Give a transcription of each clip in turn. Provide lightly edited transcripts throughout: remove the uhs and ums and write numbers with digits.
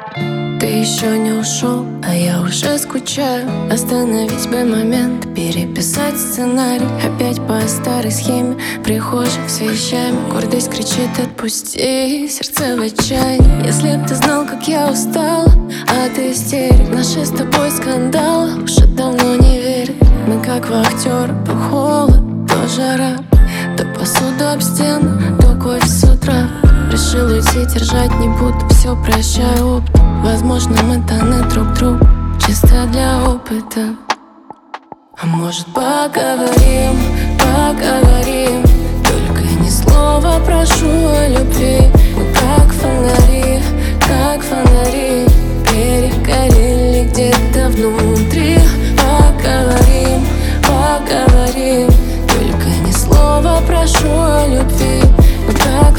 Ты еще не ушел, а я уже скучаю. Остановить бы момент, переписать сценарий. Опять по старой схеме, прихожих с вещами. Гордость кричит: отпусти, сердце в отчаянии. Если б ты знал, как я устала от истерик. Наши с тобой скандалы уже давно не верят. Мы как вахтеры, то холод, то жара, то посуду об стену, то кофе с утра. Решил уйти, держать не буду, все прощаю опыт. Возможно, мы даны друг другу чисто для опыта. А может, поговорим, поговорим, только ни слова прошу о любви. Мы как фонари, перегорели где-то внутри. Поговорим, поговорим, только ни слова прошу о любви. Мы как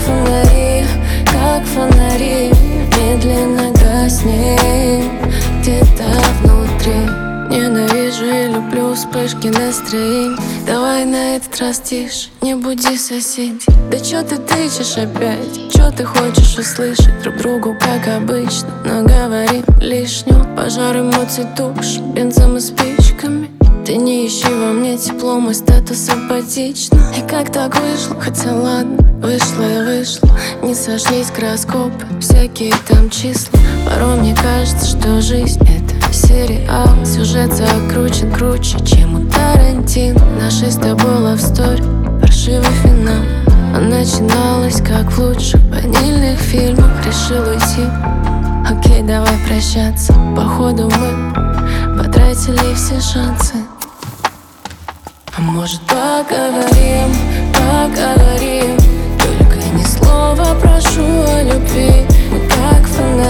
фонари, медленно гаснем где-то внутри. Ненавижу и люблю вспышки настроений. Давай на этот раз тише, не буди соседей. Да чё ты тычешь опять? Чё ты хочешь услышать друг другу, как обычно? Но говорим лишнего. Пожар эмоций тушим бензом и спичками. Ты не ищи во мне тепло, мой статус апатично. И как так вышло? Хотя ладно, вышло и вышло. Не сошлись гороскопы, всякие там числа. Порой мне кажется, что жизнь — это сериал. Сюжет закручен круче, чем у Тарантино. Наши с тобой love story, паршивый финал. А начиналось, как в лучших ванильных фильмах. Решил уйти, окей, давай прощаться. Походу мы потратили все шансы. А может, поговорим, поговорим, только ни слова прошу о любви. Мы как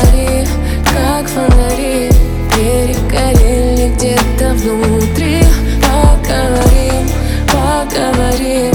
фонари, перегорели где-то внутри. Поговорим, поговорим,